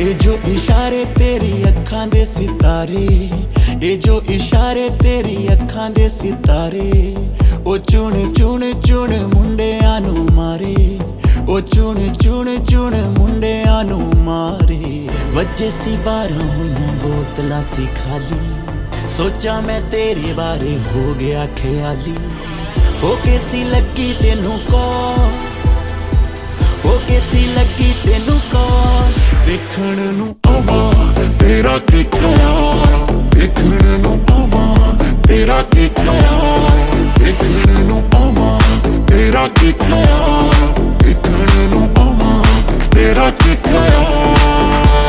ये जो इशारे तेरी अखां दे सितारे, ये जो इशारे तेरी अखां दे सितारे, ओ चुन चुन चुन मुंडियां नू मारे, ओ चुन चुन चुन मुंडियां नू मारे। वजे सी 12 होइयां बोतलां सी खाली, सोचा मैं तेरे बारे हो गया ख्याली। ओ कैसी लगी तेनू कौन, ओ कैसी लगी तेनू कौन, देखण नू आवां तेरा की ख्याल, देखण नू आवां तेरा की ख्याल, देखण नू आवां तेरा की ख्याल, देखण नू आवां तेरा की ख्याल।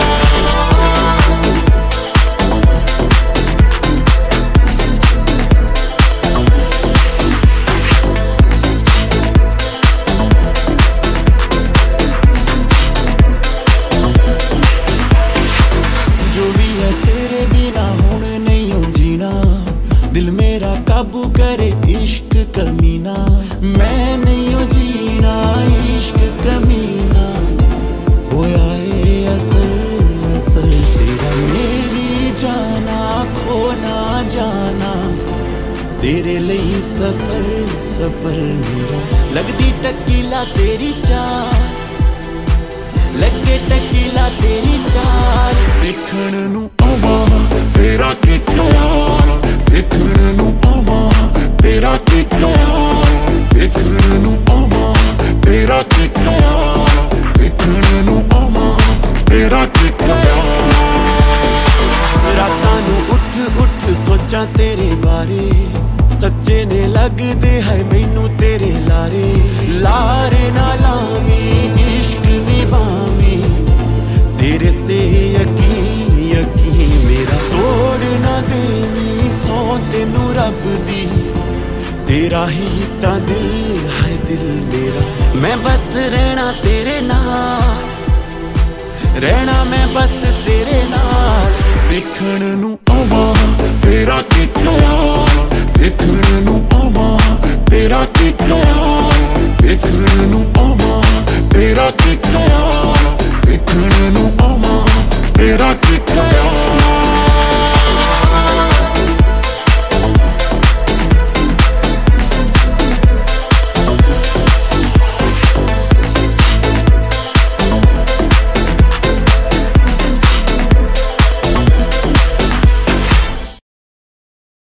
दिल मेरा काबू करे इश्क कमीना, मैं नहीं हो जीना इश्क कमीना। होया ए असल असल तेरा मेरी जाना खो ना जाना, तेरे लिए सफर सफर मेरा। लगदी टकीला तेरी चाल, लगे टकीला तेरी चाल, देखण नू आवां तेरा की ख्याल, देखण नू आवां तेरा की ख्याल, देखण नू आवां तेरा की ख्याल, देखण नू आवां तेरा की ख्याल। रातां नू उठ उठ सोचां तेरे बारे, सच्चे ने लगदे है मैनू तेरे लारे। लारे ना लावी इश्क निभावी, तेरे ते यकीन यकीन मेरा। तोड़ ना देवी सौ तेनू रब दी, तेरा ही ता दिल है दिल मेरा। मैं बस रहना तेरे नाल, रहना मैं बस तेरे नाल। देखण नू आवां तेरा की ख्याल, देखण नू आवां तेरा की ख्याल, देखण नू आवां तेरा की